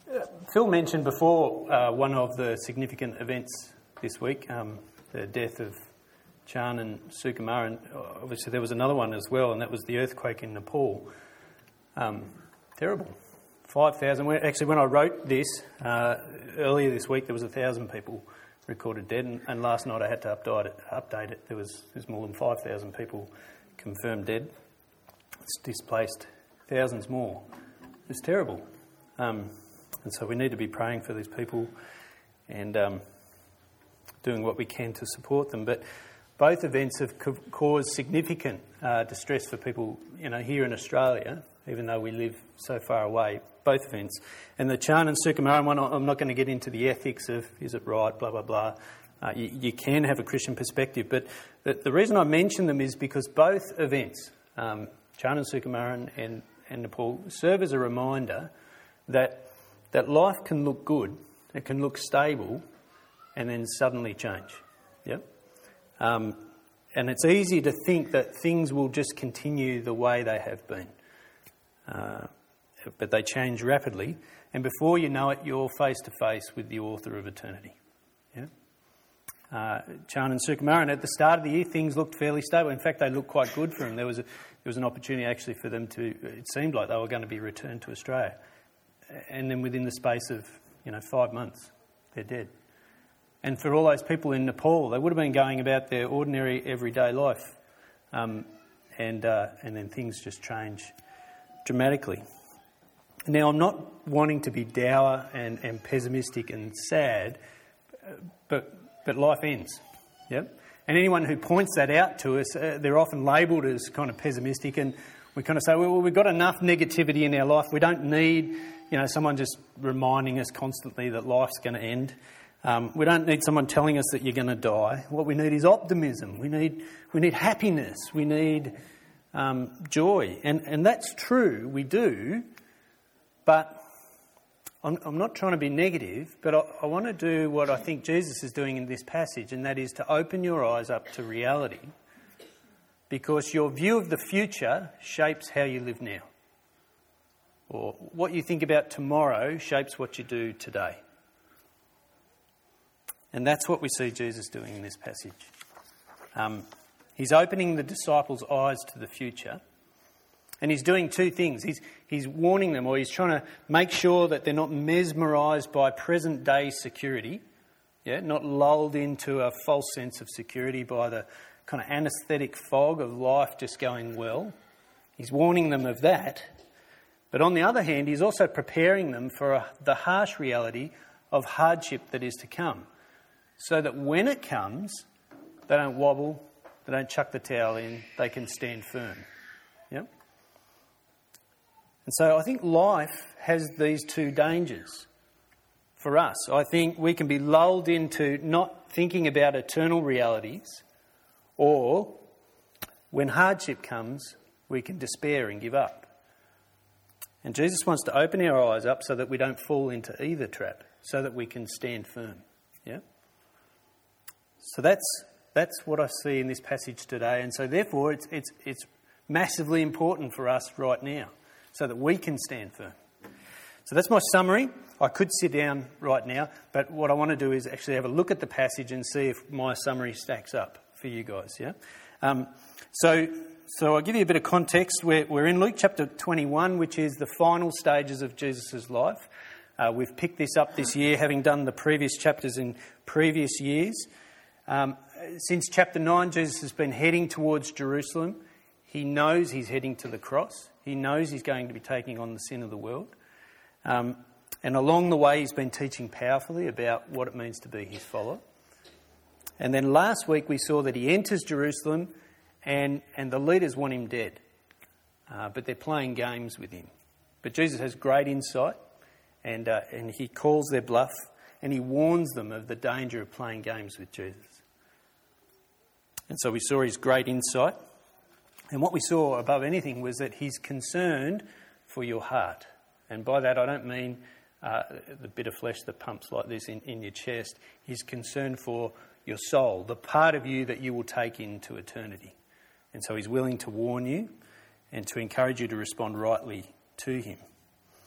Phil mentioned before one of the significant events this week, the death of Chan and Sukumaran. Obviously there was another one as well, and that was the earthquake in Nepal. Terrible. 5,000. Actually, when I wrote this, earlier this week there was 1,000 people recorded dead, and last night I had to update it. There's more than 5,000 people confirmed dead. It's displaced thousands more. It's terrible. And so we need to be praying for these people and doing what we can to support them. But both events have caused significant distress for people, here in Australia, even though we live so far away, both events. And the Chan and Sukumaran one, I'm not going to get into the ethics of is it right, blah, blah, blah. You can have a Christian perspective. But the reason I mention them is because both events, Chan and Sukumaran and Nepal, serve as a reminder that life can look good, it can look stable, and then suddenly change. Yep. And it's easy to think that things will just continue the way they have been. But they change rapidly, and before you know it, you're face to face with the author of eternity. Yeah? Chan and Sukumaran, at the start of the year, things looked fairly stable. In fact, they looked quite good for them. There was an opportunity actually for them to. It seemed like they were going to be returned to Australia, and then within the space of 5 months, they're dead. And for all those people in Nepal, they would have been going about their ordinary everyday life, and then things just change dramatically. Now, I'm not wanting to be dour and pessimistic and sad, but life ends. Yep. And anyone who points that out to us, they're often labelled as kind of pessimistic, and we kind of say, well, we've got enough negativity in our life. We don't need, someone just reminding us constantly that life's going to end. We don't need someone telling us that you're going to die. What we need is optimism. We need happiness. We need joy. And that's true, we do. But I'm not trying to be negative, but I want to do what I think Jesus is doing in this passage, and that is to open your eyes up to reality, because your view of the future shapes how you live now. Or what you think about tomorrow shapes what you do today. And that's what we see Jesus doing in this passage. He's opening the disciples' eyes to the future, and he's doing two things. He's warning them, or he's trying to make sure that they're not mesmerised by present-day security, not lulled into a false sense of security by the kind of anaesthetic fog of life just going well. He's warning them of that. But on the other hand, he's also preparing them for the harsh reality of hardship that is to come, so that when it comes, they don't wobble, they don't chuck the towel in, they can stand firm. Yep. And so I think life has these two dangers for us. I think we can be lulled into not thinking about eternal realities, or when hardship comes, we can despair and give up. And Jesus wants to open our eyes up so that we don't fall into either trap, so that we can stand firm. Yeah. So that's what I see in this passage today, and so therefore it's massively important for us right now, so that we can stand firm. So that's my summary. I could sit down right now, but what I want to do is actually have a look at the passage and see if my summary stacks up for you guys. Yeah. So I'll give you a bit of context. We're in Luke chapter 21, which is the final stages of Jesus' life. We've picked this up this year, having done the previous chapters in previous years. Since chapter 9, Jesus has been heading towards Jerusalem. He knows he's heading to the cross. He knows he's going to be taking on the sin of the world. And along the way, he's been teaching powerfully about what it means to be his follower. And then last week, we saw that he enters Jerusalem and the leaders want him dead. But they're playing games with him. But Jesus has great insight, and he calls their bluff, and he warns them of the danger of playing games with Jesus. And so we saw his great insight. And what we saw above anything was that he's concerned for your heart. And by that I don't mean the bit of flesh that pumps like this in your chest. He's concerned for your soul, the part of you that you will take into eternity. And so he's willing to warn you and to encourage you to respond rightly to him.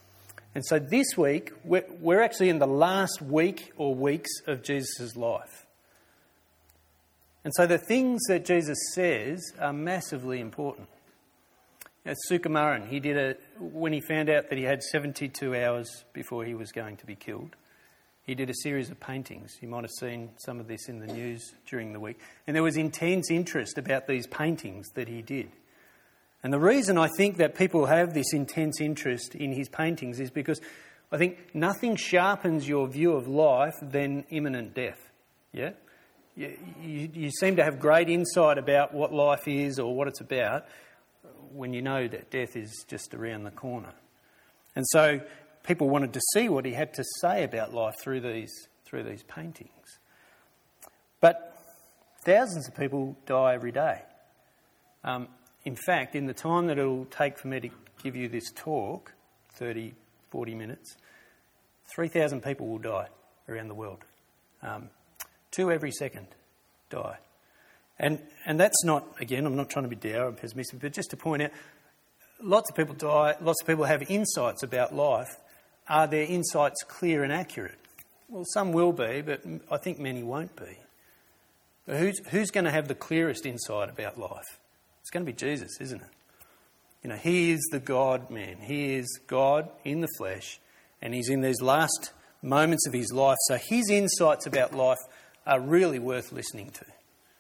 And so this week, we're actually in the last week or weeks of Jesus' life. And so the things that Jesus says are massively important. Sukumaran, when he found out that he had 72 hours before he was going to be killed, he did a series of paintings. You might have seen some of this in the news during the week. And there was intense interest about these paintings that he did. And the reason I think that people have this intense interest in his paintings is because I think nothing sharpens your view of life than imminent death. Yeah? You seem to have great insight about what life is or what it's about when you know that death is just around the corner. And so people wanted to see what he had to say about life through these paintings. But thousands of people die every day. In fact, in the time that it'll take for me to give you this talk, 30, 40 minutes, 3,000 people will die around the world. 2 every second die. And that's not, again, I'm not trying to be dour or pessimistic, but just to point out, lots of people die, lots of people have insights about life. Are their insights clear and accurate? Well, some will be, but I think many won't be. But who's going to have the clearest insight about life? It's going to be Jesus, isn't it? He is the God-man. He is God in the flesh, and he's in these last moments of his life. So his insights about life are really worth listening to.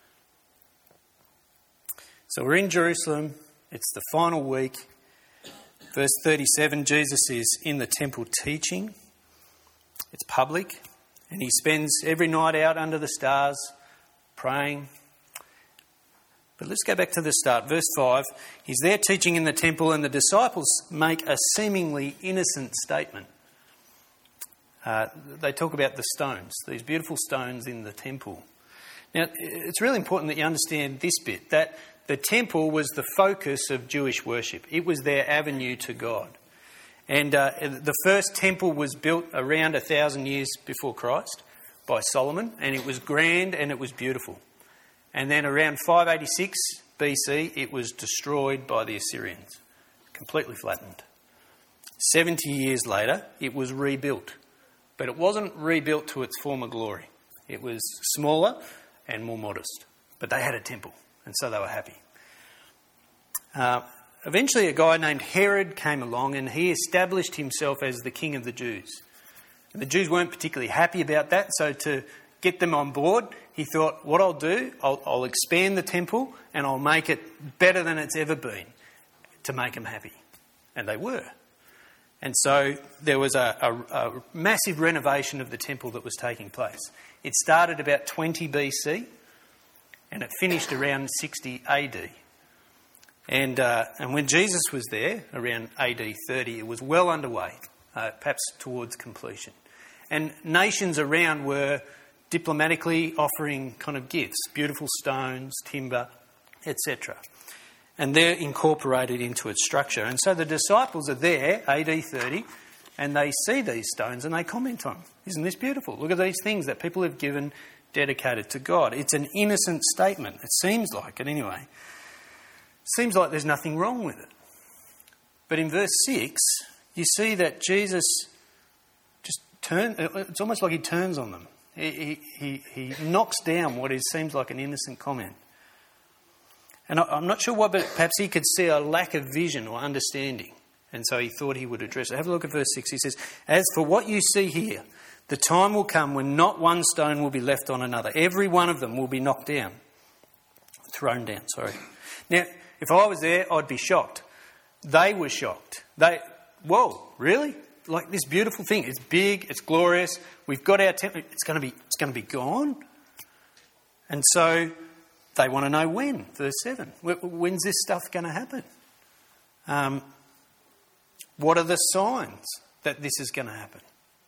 So we're in Jerusalem. It's the final week. Verse 37, Jesus is in the temple teaching. It's public. And he spends every night out under the stars praying. But let's go back to the start. Verse 5, he's there teaching in the temple and the disciples make a seemingly innocent statement. They talk about the stones, these beautiful stones in the temple. Now, it's really important that you understand this bit, that the temple was the focus of Jewish worship. It was their avenue to God. And the first temple was built around 1,000 years before Christ by Solomon, and it was grand and it was beautiful. And then around 586 BC, it was destroyed by the Assyrians, completely flattened. 70 years later, it was rebuilt. But it wasn't rebuilt to its former glory. It was smaller and more modest. But they had a temple, and so they were happy. Eventually, a guy named Herod came along, and he established himself as the king of the Jews. And the Jews weren't particularly happy about that, so to get them on board, he thought, what I'll do, I'll expand the temple and I'll make it better than it's ever been to make them happy. And they were. And so there was a massive renovation of the temple that was taking place. It started about 20 BC and it finished around 60 AD. And when Jesus was there, around AD 30, it was well underway, perhaps towards completion. And nations around were diplomatically offering kind of gifts, beautiful stones, timber, etc. And they're incorporated into its structure. And so the disciples are there, AD 30, and they see these stones and they comment on them. Isn't this beautiful? Look at these things that people have given dedicated to God. It's an innocent statement. It seems like it anyway. It seems like there's nothing wrong with it. But in verse 6, you see that Jesus just it's almost like he turns on them. He knocks down what seems like an innocent comment. And I'm not sure why, but perhaps he could see a lack of vision or understanding. And so he thought he would address it. Have a look at verse 6. He says, "As for what you see here, the time will come when not one stone will be left on another. Every one of them will be knocked down." Thrown down, sorry. Now, if I was there, I'd be shocked. They were shocked. Whoa, really? Like this beautiful thing. It's big, it's glorious. We've got our temple. It's going to be gone. And so they want to know when. Verse 7. When's this stuff going to happen? What are the signs that this is going to happen?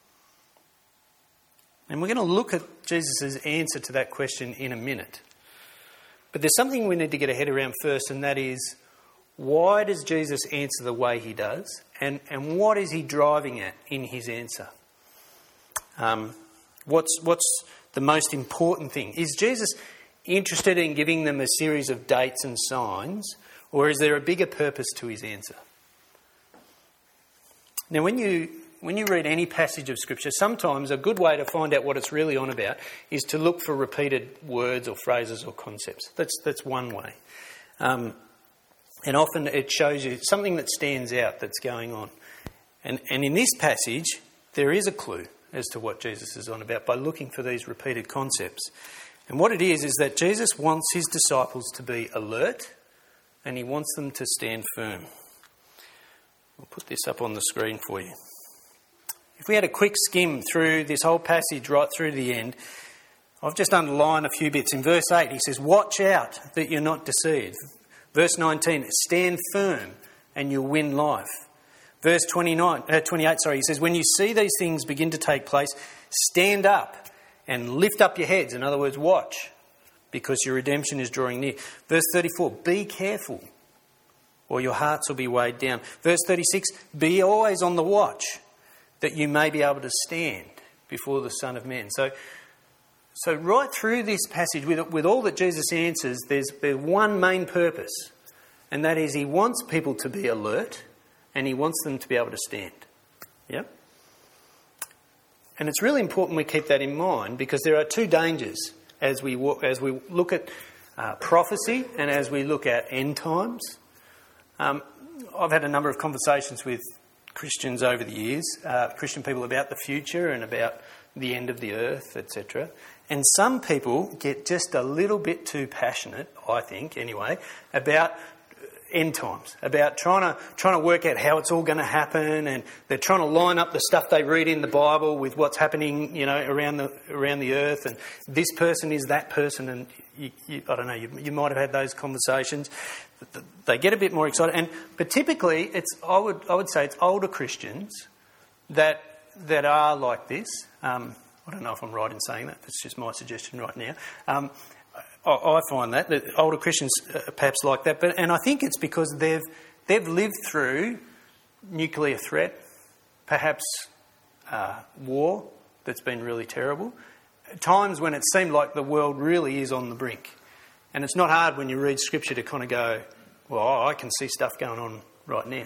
And we're going to look at Jesus' answer to that question in a minute. But there's something we need to get our head around first, and that is, why does Jesus answer the way he does? And what is he driving at in his answer? What's the most important thing? Is Jesus interested in giving them a series of dates and signs, or is there a bigger purpose to his answer? Now, when you when you read any passage of Scripture, sometimes a good way to find out what it's really on about is to look for repeated words or phrases or concepts. That's one way. And often it shows you something that stands out that's going on. And in this passage, there is a clue as to what Jesus is on about by looking for these repeated concepts. And what it is that Jesus wants his disciples to be alert and he wants them to stand firm. I'll put this up on the screen for you. If we had a quick skim through this whole passage right through to the end, I've just underlined a few bits. In verse 8, he says, watch out that you're not deceived. Verse 19, stand firm and you'll win life. Verse 28, he says, when you see these things begin to take place, stand up and lift up your heads. In other words, watch, because your redemption is drawing near. Verse 34, be careful, or your hearts will be weighed down. Verse 36, be always on the watch, that you may be able to stand before the Son of Man. So right through this passage, with all that Jesus answers, there's one main purpose, and that is he wants people to be alert, and he wants them to be able to stand. Yeah? And it's really important we keep that in mind, because there are two dangers as we look at prophecy and as we look at end times. I've had a number of conversations with Christians over the years, Christian people about the future and about the end of the earth, etc. And some people get just a little bit too passionate, I think anyway, about end times, about trying to work out how it's all going to happen, and they're trying to line up the stuff they read in the Bible with what's happening, around the earth, and this person is that person, and I don't know, you might have had those conversations. They get a bit more excited, but typically I would say it's older Christians that are like this. I don't know if I'm right in saying that. That's just my suggestion right now. I find that older Christians perhaps like that, and I think it's because they've lived through nuclear threat, perhaps war that's been really terrible, times when it seemed like the world really is on the brink. And it's not hard when you read Scripture to kind of go, well, I can see stuff going on right now.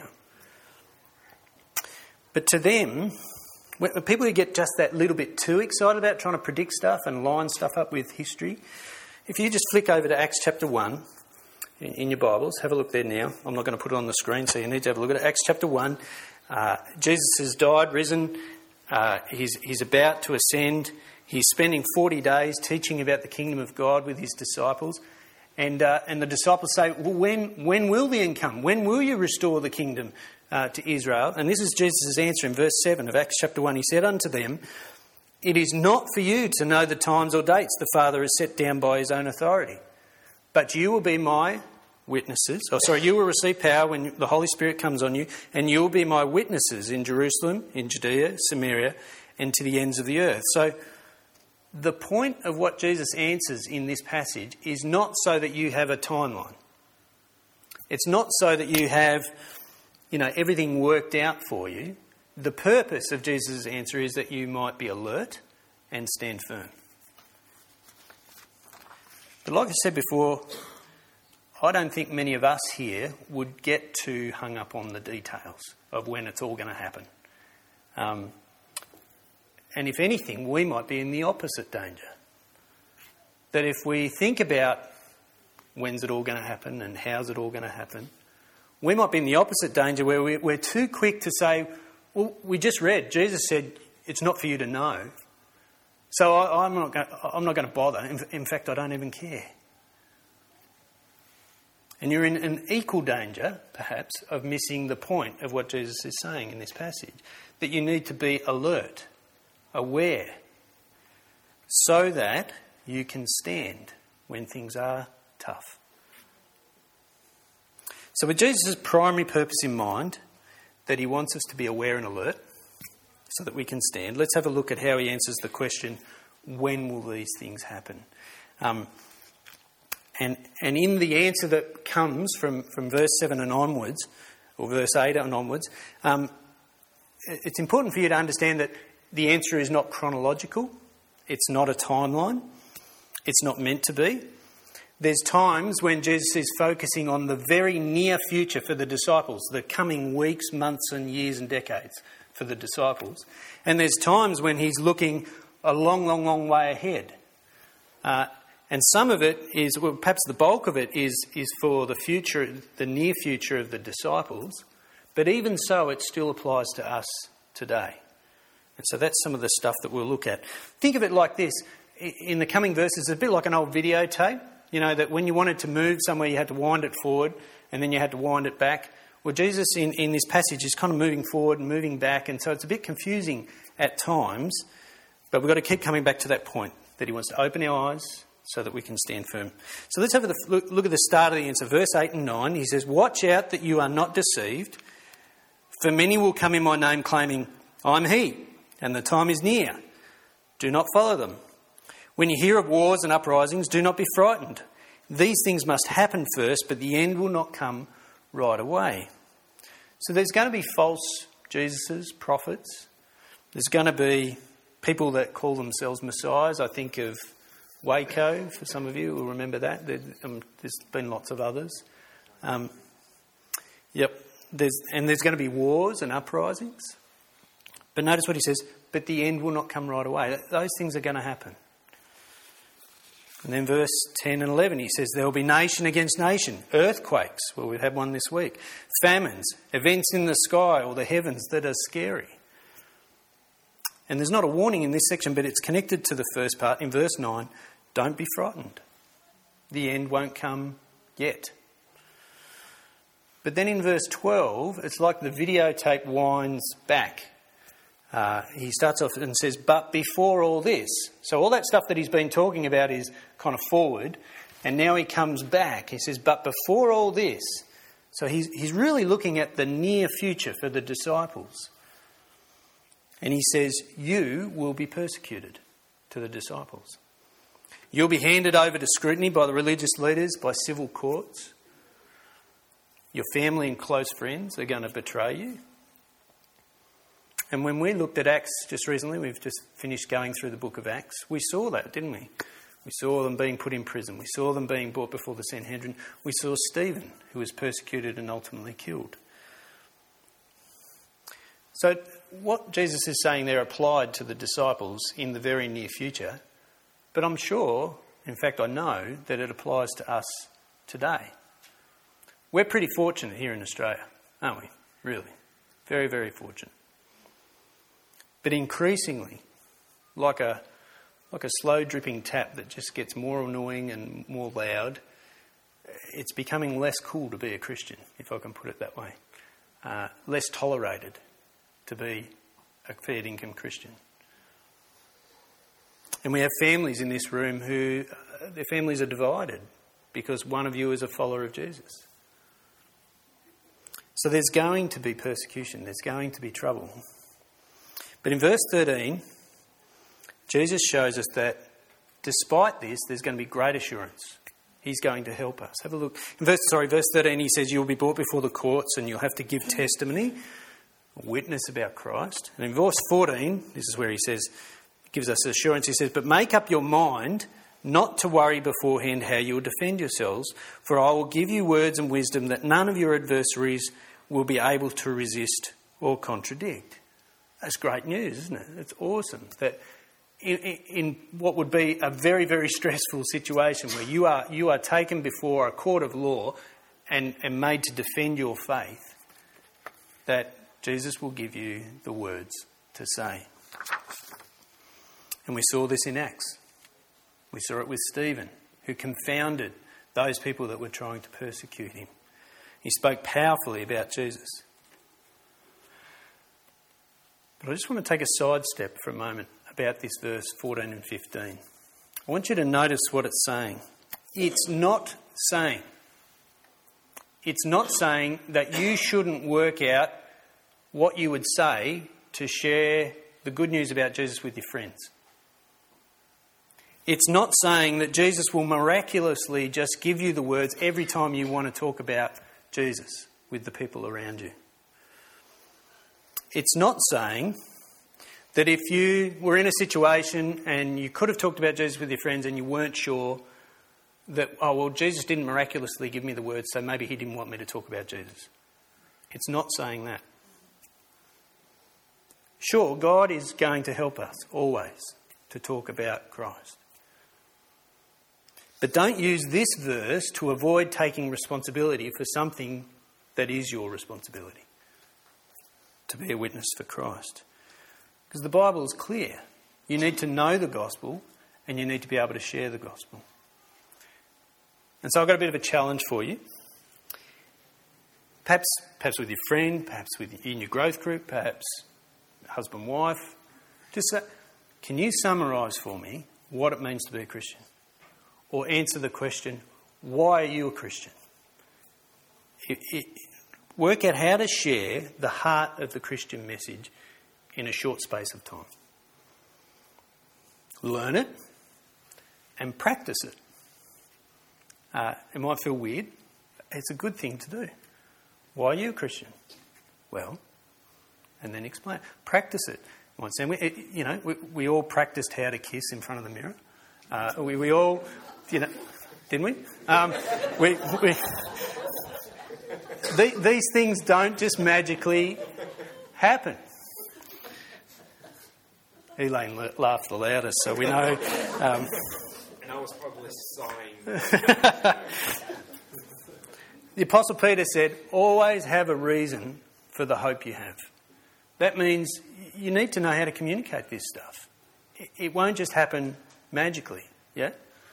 But to them, the people who get just that little bit too excited about trying to predict stuff and line stuff up with history, if you just flick over to Acts chapter 1 in your Bibles, have a look there now. I'm not going to put it on the screen, so you need to have a look at it. Acts chapter 1, Jesus has died, risen, he's about to ascend. He's spending 40 days teaching about the kingdom of God with his disciples. And the disciples say, well, when will the end come? When will you restore the kingdom to Israel? And this is Jesus' answer in verse 7 of Acts chapter 1. He said unto them, it is not for you to know the times or dates the Father has set down by his own authority, but you will be my witnesses. You will receive power when the Holy Spirit comes on you, and you will be my witnesses in Jerusalem, in Judea, Samaria, and to the ends of the earth. So the point of what Jesus answers in this passage is not so that you have a timeline. It's not so that you have, everything worked out for you. The purpose of Jesus' answer is that you might be alert and stand firm. But like I said before, I don't think many of us here would get too hung up on the details of when it's all going to happen. And if anything, we might be in the opposite danger. That if we think about when's it all going to happen and how's it all going to happen, we might be in the opposite danger where we're too quick to say, well, we just read, Jesus said it's not for you to know. So I'm not going to bother. In fact, I don't even care. And you're in an equal danger, perhaps, of missing the point of what Jesus is saying in this passage. That you need to be alert, aware, so that you can stand when things are tough. So with Jesus' primary purpose in mind, that he wants us to be aware and alert so that we can stand, let's have a look at how he answers the question, when will these things happen? And in the answer that comes from verse 7 and onwards, or verse 8 and onwards, it's important for you to understand that the answer is not chronological. It's not a timeline. It's not meant to be. There's times when Jesus is focusing on the very near future for the disciples, the coming weeks, months and years and decades for the disciples. And there's times when he's looking a long, long, long way ahead. And some of it is, well, perhaps the bulk of it is for the future, the near future of the disciples. But even so, it still applies to us today. And so that's some of the stuff that we'll look at. Think of it like this. In the coming verses, it's a bit like an old videotape. You know, that when you wanted to move somewhere, you had to wind it forward and then you had to wind it back. Well, Jesus in this passage is kind of moving forward and moving back. And so it's a bit confusing at times. But we've got to keep coming back to that point, that he wants to open our eyes so that we can stand firm. So let's have a look at the start of the answer. Verse 8 and 9, he says, "Watch out that you are not deceived, for many will come in my name claiming, 'I'm he,' and the time is near. Do not follow them. When you hear of wars and uprisings, do not be frightened. These things must happen first, but the end will not come right away." So there's going to be false Jesuses, prophets. There's going to be people that call themselves messiahs. I think of Waco, for some of you will remember that. There's been lots of others. There's going to be wars and uprisings. But notice what he says, but the end will not come right away. Those things are going to happen. And then verse 10 and 11, he says, there will be nation against nation, earthquakes, well, we've had one this week, famines, events in the sky or the heavens that are scary. And there's not a warning in this section, but it's connected to the first part. In verse 9, don't be frightened. The end won't come yet. But then in verse 12, it's like the videotape winds back. He starts off and says, but before all this. So all that stuff that he's been talking about is kind of forward. And now he comes back. He says, but before all this. So he's really looking at the near future for the disciples. And he says, you will be persecuted, to the disciples. You'll be handed over to scrutiny by the religious leaders, by civil courts. Your family and close friends are going to betray you. And when we looked at Acts just recently, we've just finished going through the book of Acts, we saw that, didn't we? We saw them being put in prison. We saw them being brought before the Sanhedrin. We saw Stephen, who was persecuted and ultimately killed. So what Jesus is saying there applied to the disciples in the very near future, but I'm sure, in fact I know, that it applies to us today. We're pretty fortunate here in Australia, aren't we? Really. Very, very fortunate. But increasingly, like a slow dripping tap that just gets more annoying and more loud, it's becoming less cool to be a Christian, if I can put it that way. Less tolerated to be a fair income Christian. And we have families in this room who their families are divided because one of you is a follower of Jesus. So there's going to be persecution, there's going to be trouble. But in verse 13, Jesus shows us that despite this, there's going to be great assurance. He's going to help us. Have a look. In verse 13, he says, you'll be brought before the courts and you'll have to give testimony, a witness about Christ. And in verse 14, this is where he says, gives us assurance. He says, but make up your mind not to worry beforehand how you will defend yourselves, for I will give you words and wisdom that none of your adversaries will be able to resist or contradict. That's great news, isn't it? It's awesome that in what would be a very, very stressful situation where you are taken before a court of law and made to defend your faith, that Jesus will give you the words to say. And we saw this in Acts. We saw it with Stephen, who confounded those people that were trying to persecute him. He spoke powerfully about Jesus. But I just want to take a sidestep for a moment about this verse 14 and 15. I want you to notice what it's saying. It's not saying that you shouldn't work out what you would say to share the good news about Jesus with your friends. It's not saying that Jesus will miraculously just give you the words every time you want to talk about Jesus with the people around you. It's not saying that if you were in a situation and you could have talked about Jesus with your friends and you weren't sure that, oh, well, Jesus didn't miraculously give me the words, so maybe he didn't want me to talk about Jesus. It's not saying that. Sure, God is going to help us always to talk about Christ. But don't use this verse to avoid taking responsibility for something that is your responsibility, to be a witness for Christ. Because the Bible is clear. You need to know the gospel and you need to be able to share the gospel. And so I've got a bit of a challenge for you. Perhaps with your friend, perhaps in your growth group, perhaps husband, wife. Just say, can you summarise for me what it means to be a Christian? Or answer the question, why are you a Christian? Work out how to share the heart of the Christian message in a short space of time. Learn it and practice it. It might feel weird. It's a good thing to do. Why are you a Christian? Well, and then explain. Practice it. We all practiced how to kiss in front of the mirror. We all, didn't we? These things don't just magically happen. Elaine laughed the loudest, so we know. And I was probably sighing. The Apostle Peter said, always have a reason for the hope you have. That means you need to know how to communicate this stuff. It won't just happen magically, yeah?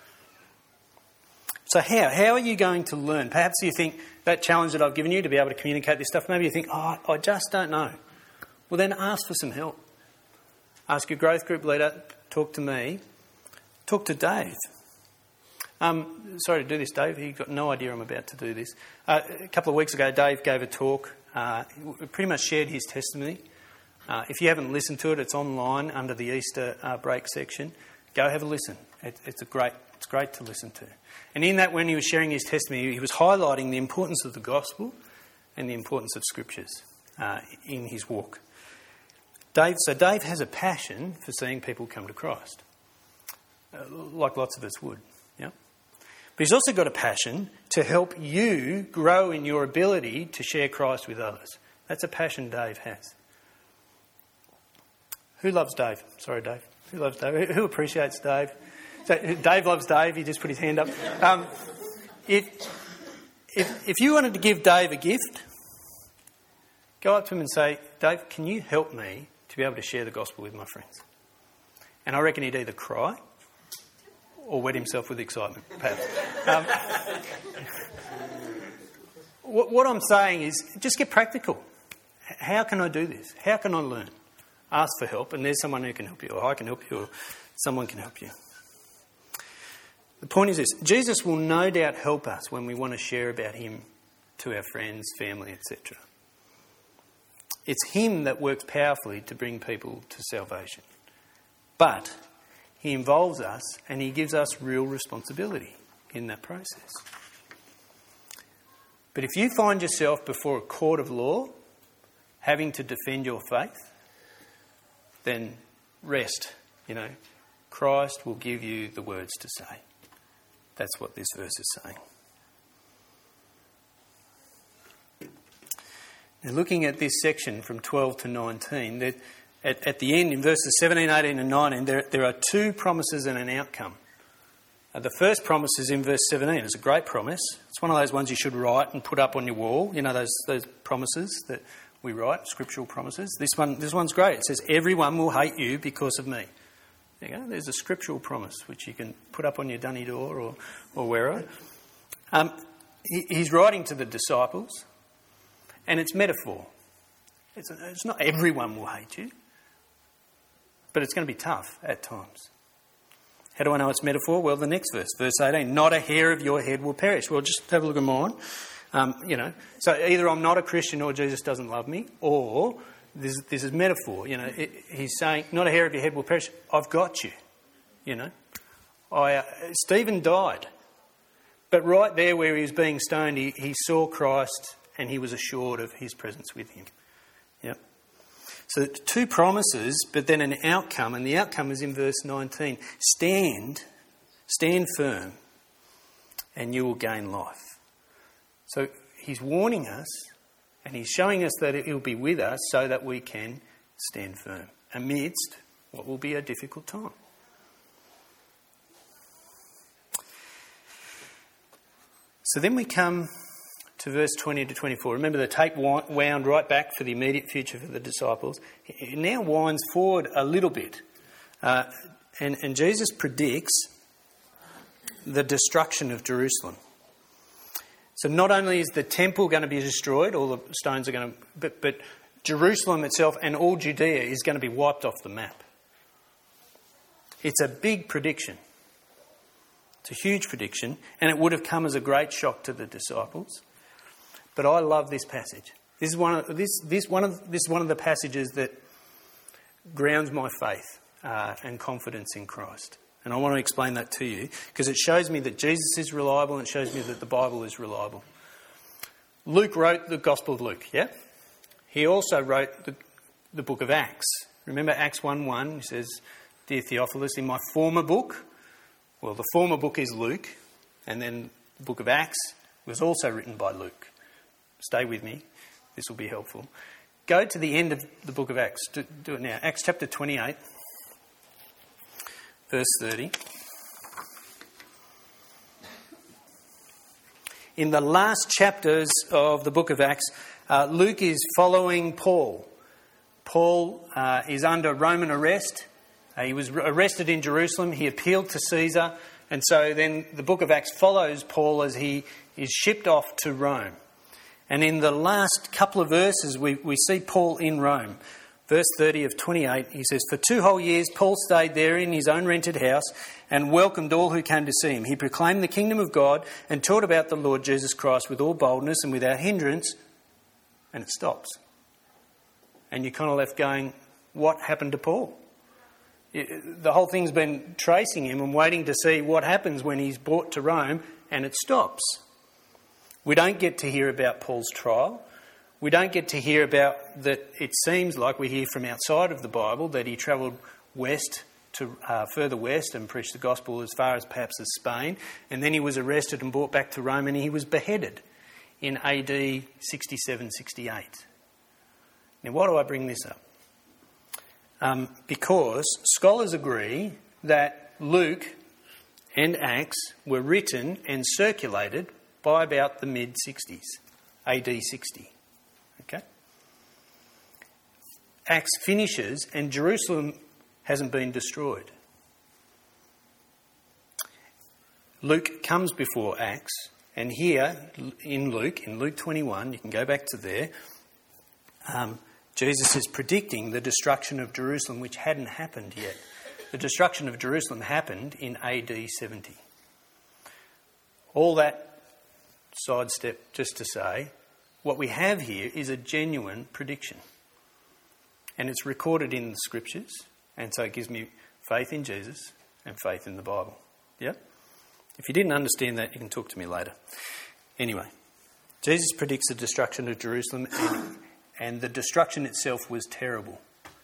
So how are you going to learn? Perhaps you think that challenge that I've given you to be able to communicate this stuff, maybe you think, I just don't know. Well, then ask for some help. Ask your growth group leader, talk to me, talk to Dave. Sorry to do this, Dave. You've got no idea I'm about to do this. A couple of weeks ago, Dave gave a talk. He pretty much shared his testimony. If you haven't listened to it, it's online under the Easter break section. Go have a listen. It's great to listen to. And in that, when he was sharing his testimony, he was highlighting the importance of the gospel and the importance of scriptures in his walk. Dave has a passion for seeing people come to Christ, like lots of us would. Yeah. But he's also got a passion to help you grow in your ability to share Christ with others. That's a passion Dave has. Who loves Dave? Sorry, Dave. Who loves Dave? Who appreciates Dave? So Dave loves Dave. He just put his hand up. If you wanted to give Dave a gift, go up to him and say, Dave, can you help me to be able to share the gospel with my friends? And I reckon he'd either cry or wet himself with excitement, perhaps. What I'm saying is, just get practical. How can I do this? How can I learn? Ask for help, and there's someone who can help you, or I can help you, or someone can help you. The point is this: Jesus will no doubt help us when we want to share about him to our friends, family, etc. It's him that works powerfully to bring people to salvation. But he involves us and he gives us real responsibility in that process. But if you find yourself before a court of law having to defend your faith, then rest. Christ will give you the words to say. That's what this verse is saying. Now, looking at this section from 12 to 19, that at the end, in verses 17, 18 and 19, there are two promises and an outcome. The first promise is in verse 17. It's a great promise. It's one of those ones you should write and put up on your wall. Those promises that we write, scriptural promises. This one's great. It says, everyone will hate you because of me. There you go. There's a scriptural promise which you can put up on your dunny door or wherever. He's writing to the disciples, and it's metaphor. It's not everyone will hate you, but it's going to be tough at times. How do I know it's metaphor? Well, the next verse, verse 18, not a hair of your head will perish. Well, just have a look at mine. So either I'm not a Christian or Jesus doesn't love me, or this is metaphor. He's saying, not a hair of your head will perish. I've got you. Stephen died, but right there where he was being stoned, he saw Christ and he was assured of his presence with him. Yep. So two promises, but then an outcome, and the outcome is in verse 19. Stand firm, and you will gain life. So he's warning us, and he's showing us that he'll be with us so that we can stand firm amidst what will be a difficult time. So then we come to verse 20 to 24. Remember, the tape wound right back for the immediate future for the disciples. It now winds forward a little bit. And Jesus predicts the destruction of Jerusalem. So not only is the temple going to be destroyed, all the stones are going to... But Jerusalem itself and all Judea is going to be wiped off the map. It's a big prediction. It's a huge prediction, and it would have come as a great shock to the disciples. But I love this passage. This is one of the passages that grounds my faith and confidence in Christ. And I want to explain that to you because it shows me that Jesus is reliable and it shows me that the Bible is reliable. Luke wrote the Gospel of Luke, yeah? He also wrote the book of Acts. Remember Acts 1:1, he says, "Dear Theophilus, in my former book," well, the former book is Luke, and then the book of Acts was also written by Luke. Stay with me, this will be helpful. Go to the end of the book of Acts. Do it now. Acts chapter 28. Verse 30. In the last chapters of the book of Acts, Luke is following Paul. Paul is under Roman arrest. He was arrested in Jerusalem. He appealed to Caesar. And so then the book of Acts follows Paul as he is shipped off to Rome. And in the last couple of verses, we see Paul in Rome. Verse 30 of 28, he says, "For 2 whole years Paul stayed there in his own rented house and welcomed all who came to see him. He proclaimed the kingdom of God and taught about the Lord Jesus Christ with all boldness and without hindrance." And it stops. And you're kind of left going, what happened to Paul? The whole thing's been tracing him and waiting to see what happens when he's brought to Rome, and it stops. We don't get to hear about Paul's trial. We don't get to hear about that. It seems like we hear from outside of the Bible that he travelled west to further west and preached the gospel as far as perhaps as Spain, and then he was arrested and brought back to Rome, and he was beheaded in AD 67-68. Now, why do I bring this up? Because scholars agree that Luke and Acts were written and circulated by about the mid-60s, AD 60. Okay? Acts finishes and Jerusalem hasn't been destroyed. Luke comes before Acts, and here in Luke 21, you can go back to there, Jesus is predicting the destruction of Jerusalem, which hadn't happened yet. The destruction of Jerusalem happened in AD 70. All that sidestep just to say, what we have here is a genuine prediction. And it's recorded in the scriptures, and so it gives me faith in Jesus and faith in the Bible. Yeah? If you didn't understand that, you can talk to me later. Anyway, Jesus predicts the destruction of Jerusalem, and the destruction itself was terrible.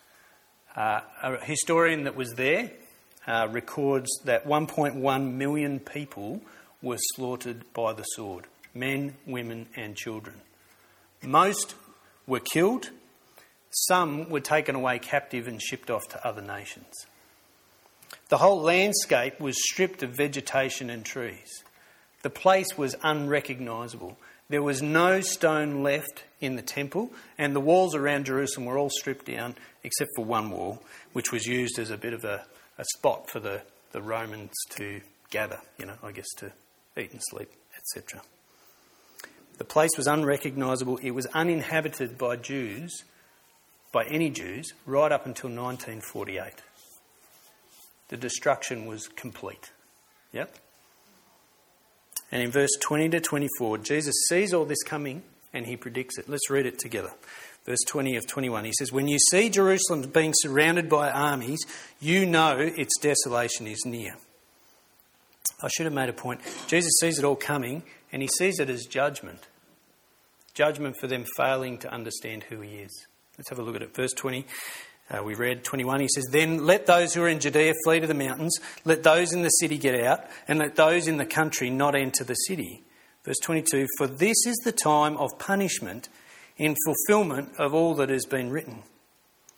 A historian that was there records that 1.1 million people were slaughtered by the sword. Men, women and children. Most were killed. Some were taken away captive and shipped off to other nations. The whole landscape was stripped of vegetation and trees. The place was unrecognisable. There was no stone left in the temple, and the walls around Jerusalem were all stripped down except for one wall, which was used as a bit of a spot for the Romans to gather, I guess to eat and sleep, etc. The place was unrecognisable. It was uninhabited by any Jews, right up until 1948. The destruction was complete. Yep. And in verse 20 to 24, Jesus sees all this coming and he predicts it. Let's read it together. Verse 20 of 21, he says, "When you see Jerusalem being surrounded by armies, you know its desolation is near." I should have made a point. Jesus sees it all coming and he sees it as judgment. Judgment for them failing to understand who he is. Let's have a look at it. Verse 20, we read 21. He says, "Then let those who are in Judea flee to the mountains. Let those in the city get out, and let those in the country not enter the city." Verse 22, "For this is the time of punishment in fulfilment of all that has been written.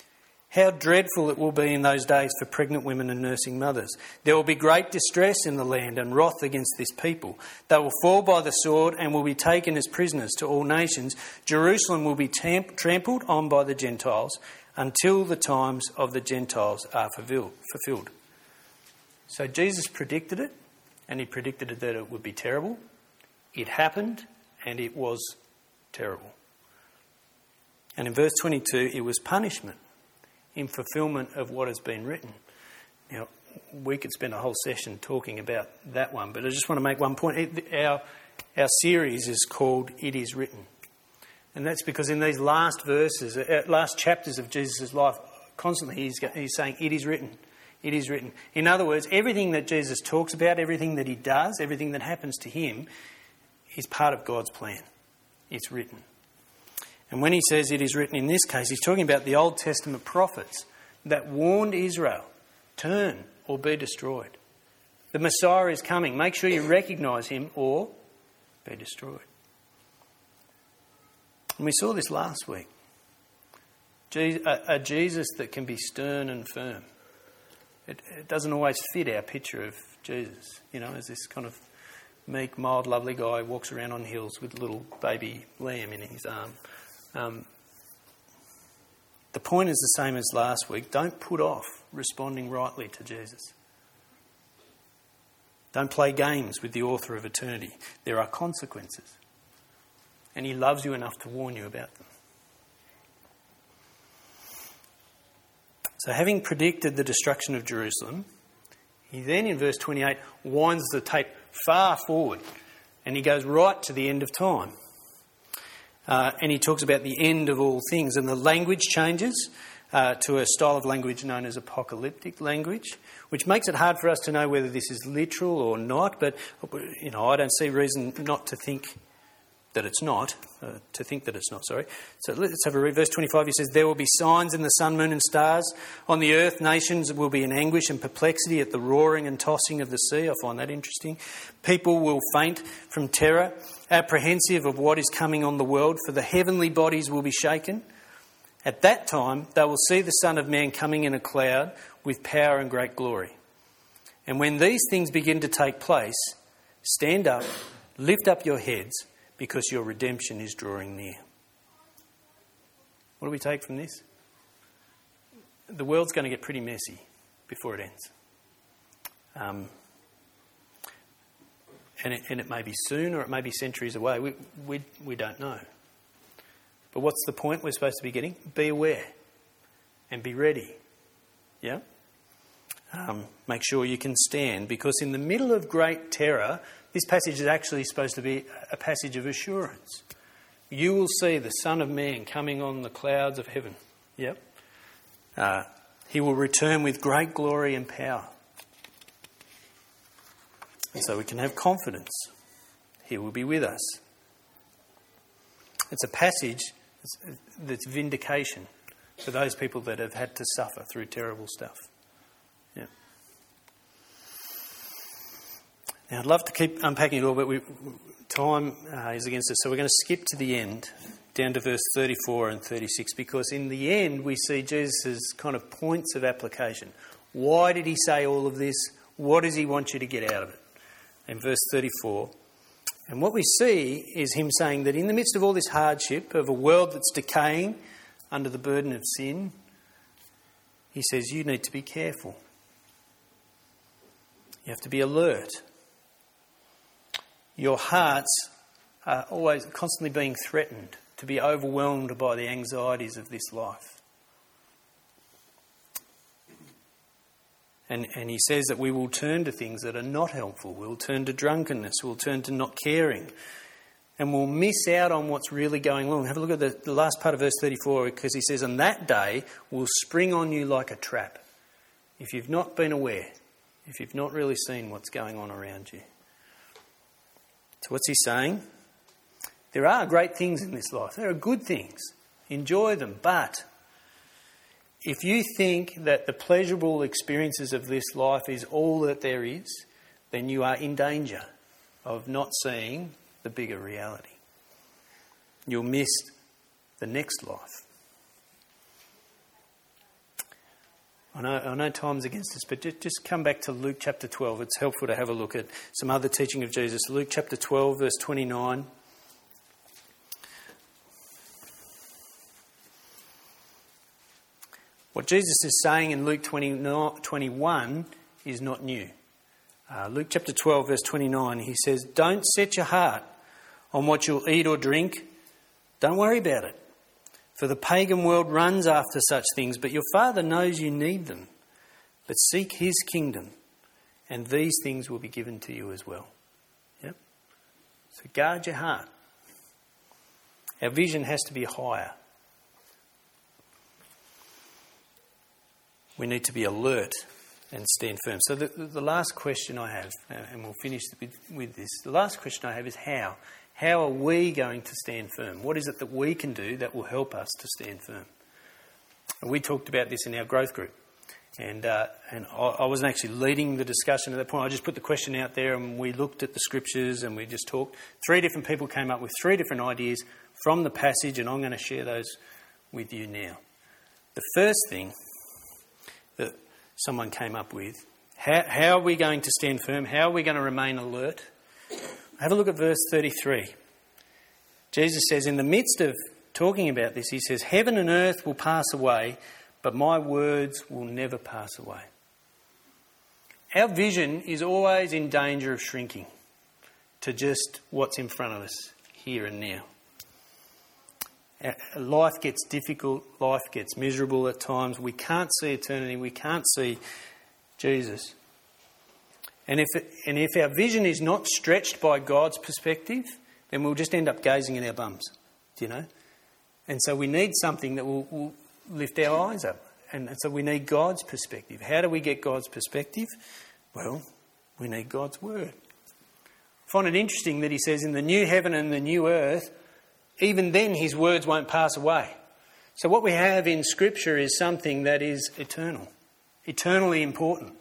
How dreadful it will be in those days for pregnant women and nursing mothers. There will be great distress in the land and wrath against this people. They will fall by the sword and will be taken as prisoners to all nations. Jerusalem will be trampled on by the Gentiles until the times of the Gentiles are fulfilled. So Jesus predicted it, and he predicted that it would be terrible. It happened, and it was terrible. And in verse 22, it was punishment in fulfilment of what has been written. Now, we could spend a whole session talking about that one, but I just want to make one point. Our series is called It Is Written. And that's because in these last verses, last chapters of Jesus' life, constantly he's saying, it is written. It is written. In other words, everything that Jesus talks about, everything that he does, everything that happens to him is part of God's plan. It's written. And when he says it is written in this case, he's talking about the Old Testament prophets that warned Israel, turn or be destroyed. The Messiah is coming. Make sure you recognise him or be destroyed. And we saw this last week. A Jesus that can be stern and firm. It doesn't always fit our picture of Jesus, as this kind of meek, mild, lovely guy who walks around on hills with a little baby lamb in his arm. The point is the same as last week. Don't put off responding rightly to Jesus. Don't play games with the author of eternity. There are consequences. And he loves you enough to warn you about them. So having predicted the destruction of Jerusalem, he then in verse 28 winds the tape far forward and he goes right to the end of time. And he talks about the end of all things, and the language changes to a style of language known as apocalyptic language, which makes it hard for us to know whether this is literal or not. But I don't see reason not to think that it's not. Sorry. So let's have a read. Verse 25. He says, "There will be signs in the sun, moon, and stars. On the earth, nations will be in anguish and perplexity at the roaring and tossing of the sea." I find that interesting. "People will faint from terror, apprehensive of what is coming on the world, for the heavenly bodies will be shaken. At that time, they will see the Son of Man coming in a cloud with power and great glory. And when these things begin to take place, stand up, lift up your heads, because your redemption is drawing near." What do we take from this? The world's going to get pretty messy before it ends. And it may be soon or it may be centuries away. We don't know. But what's the point we're supposed to be getting? Be aware and be ready. Yeah? Make sure you can stand, because in the middle of great terror, this passage is actually supposed to be a passage of assurance. You will see the Son of Man coming on the clouds of heaven. Yep. He will return with great glory and power. And so we can have confidence. He will be with us. It's a passage that's vindication for those people that have had to suffer through terrible stuff. Yeah. Now, I'd love to keep unpacking it all, but time is against us. So we're going to skip to the end, down to verse 34 and 36, because in the end we see Jesus' kind of points of application. Why did he say all of this? What does he want you to get out of it? In verse 34. And what we see is him saying that in the midst of all this hardship, of a world that's decaying under the burden of sin, he says you need to be careful. You have to be alert. Your hearts are always constantly being threatened to be overwhelmed by the anxieties of this life. And he says that we will turn to things that are not helpful. We'll turn to drunkenness. We'll turn to not caring. And we'll miss out on what's really going on. Have a look at the last part of verse 34, because he says, "On that day will spring on you like a trap." If you've not been aware, if you've not really seen what's going on around you. So what's he saying? There are great things in this life. There are good things. Enjoy them. But if you think that the pleasurable experiences of this life is all that there is, then you are in danger of not seeing the bigger reality. You'll miss the next life. I know time's against us, but just come back to Luke chapter 12. It's helpful to have a look at some other teaching of Jesus. Luke chapter 12, verse 29. What Jesus is saying in Luke 21 is not new. Luke chapter 12, verse 29, he says, "Don't set your heart on what you'll eat or drink. Don't worry about it. For the pagan world runs after such things, but your Father knows you need them. But seek his kingdom, and these things will be given to you as well." Yep. So guard your heart. Our vision has to be higher. We need to be alert and stand firm. So the last question I have, and we'll finish with this, the last question I have is how? How are we going to stand firm? What is it that we can do that will help us to stand firm? And we talked about this in our growth group. And I wasn't actually leading the discussion at that point. I just put the question out there and we looked at the scriptures and we just talked. 3 different people came up with 3 different ideas from the passage, and I'm going to share those with you now. The first thing that someone came up with, how are we going to stand firm? How are we going to remain alert? Have a look at verse 33. Jesus says, in the midst of talking about this, he says, "Heaven and earth will pass away, but my words will never pass away." Our vision is always in danger of shrinking to just what's in front of us here and now. Life gets difficult, life gets miserable at times. We can't see eternity, we can't see Jesus. And if our vision is not stretched by God's perspective, then we'll just end up gazing in our bums, do you know? And so we need something that will lift our eyes up. And so we need God's perspective. How do we get God's perspective? Well, we need God's word. I find it interesting that he says in the new heaven and the new earth, even then his words won't pass away. So what we have in Scripture is something that is eternal, eternally important.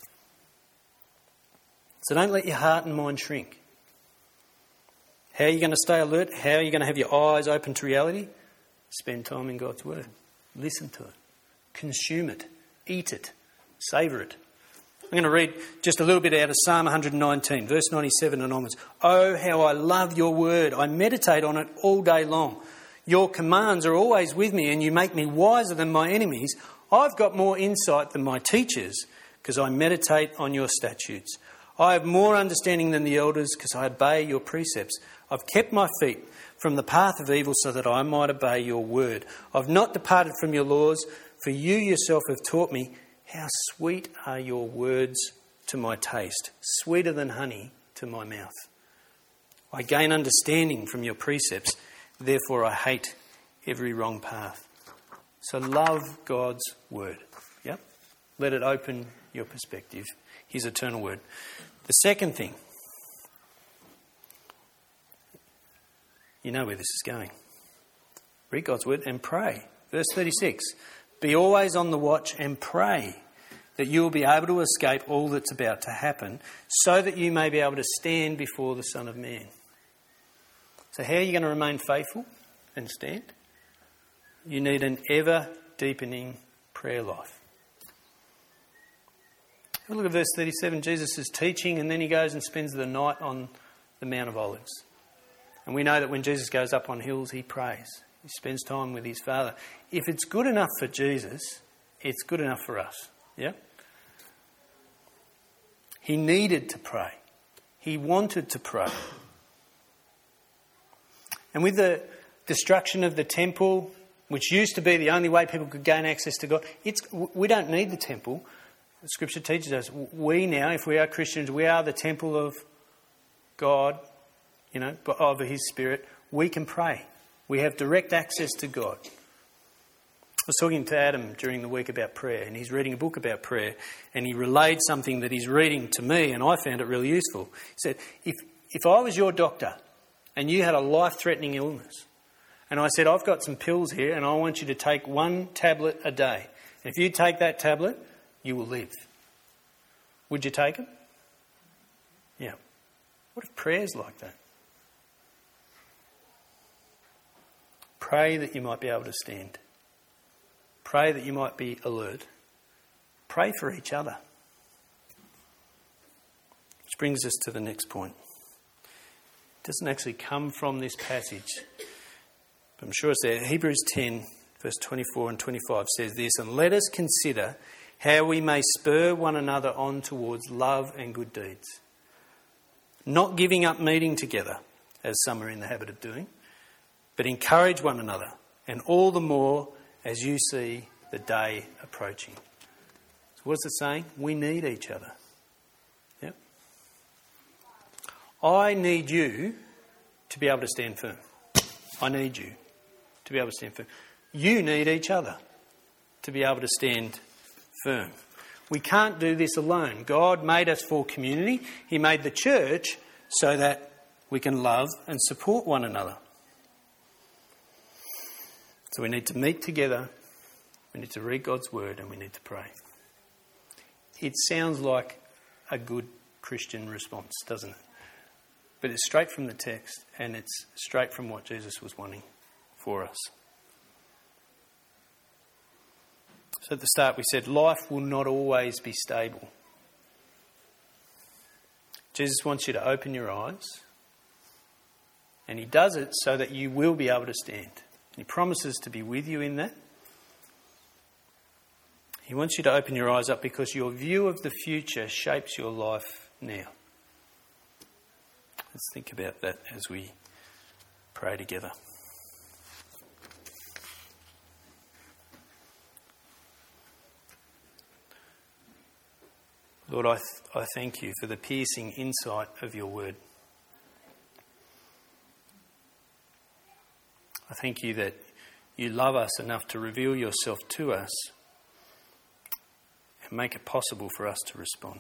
So don't let your heart and mind shrink. How are you going to stay alert? How are you going to have your eyes open to reality? Spend time in God's word. Listen to it. Consume it. Eat it. Savour it. I'm going to read just a little bit out of Psalm 119, verse 97 and onwards. "Oh, how I love your word. I meditate on it all day long. Your commands are always with me, and you make me wiser than my enemies. I've got more insight than my teachers because I meditate on your statutes. I have more understanding than the elders because I obey your precepts. I've kept my feet from the path of evil so that I might obey your word. I've not departed from your laws, for you yourself have taught me. How sweet are your words to my taste, sweeter than honey to my mouth. I gain understanding from your precepts, therefore I hate every wrong path." So love God's word. Yep. Let it open your perspective, his eternal word. The second thing, you know where this is going. Read God's word and pray. Verse 36, "Be always on the watch and pray that you will be able to escape all that's about to happen, so that you may be able to stand before the Son of Man." So how are you going to remain faithful and stand? You need an ever-deepening prayer life. Have a look at verse 37. Jesus is teaching and then he goes and spends the night on the Mount of Olives. And we know that when Jesus goes up on hills, he prays. He spends time with his Father. If it's good enough for Jesus, it's good enough for us. Yeah? He needed to pray. He wanted to pray. And with the destruction of the temple, which used to be the only way people could gain access to God, we don't need the temple. The Scripture teaches us we now, if we are Christians, we are the temple of God, you know, of his Spirit. We can pray. We have direct access to God. I was talking to Adam during the week about prayer, and he's reading a book about prayer, and he relayed something that he's reading to me, and I found it really useful. He said, if I was your doctor and you had a life-threatening illness, and I said, I've got some pills here and I want you to take 1 tablet a day. And if you take that tablet, you will live. Would you take it? Yeah. What if prayer's like that? Pray that you might be able to stand. Pray that you might be alert. Pray for each other. Which brings us to the next point. It doesn't actually come from this passage, but I'm sure it's there. Hebrews 10, verse 24 and 25 says this, "And let us consider how we may spur one another on towards love and good deeds, not giving up meeting together, as some are in the habit of doing, but encourage one another, and all the more as you see the day approaching." So what is it saying? We need each other. Yep. I need you to be able to stand firm. I need you to be able to stand firm. You need each other to be able to stand firm. We can't do this alone. God made us for community. He made the church so that we can love and support one another. So we need to meet together, we need to read God's word, and we need to pray. It sounds like a good Christian response, doesn't it? But it's straight from the text, and it's straight from what Jesus was wanting for us. So at the start we said life will not always be stable. Jesus wants you to open your eyes, and he does it so that you will be able to stand. He promises to be with you in that. He wants you to open your eyes up because your view of the future shapes your life now. Let's think about that as we pray together. Lord, I thank you for the piercing insight of your word. I thank you that you love us enough to reveal yourself to us and make it possible for us to respond.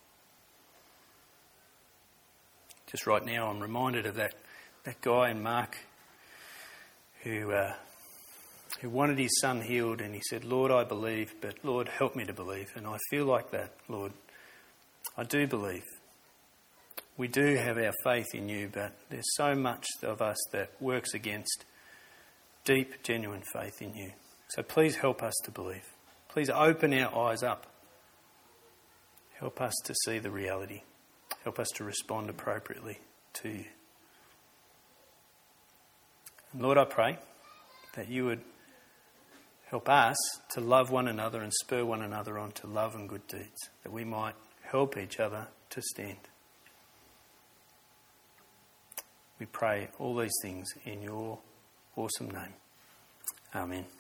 Just right now I'm reminded of that guy in Mark who wanted his son healed, and he said, "Lord, I believe, but Lord, help me to believe." And I feel like that, Lord. I do believe. We do have our faith in you, but there's so much of us that works against deep, genuine faith in you. So please help us to believe. Please open our eyes up. Help us to see the reality. Help us to respond appropriately to you. And Lord, I pray that you would help us to love one another and spur one another on to love and good deeds, that we might help each other to stand. We pray all these things in your awesome name. Amen.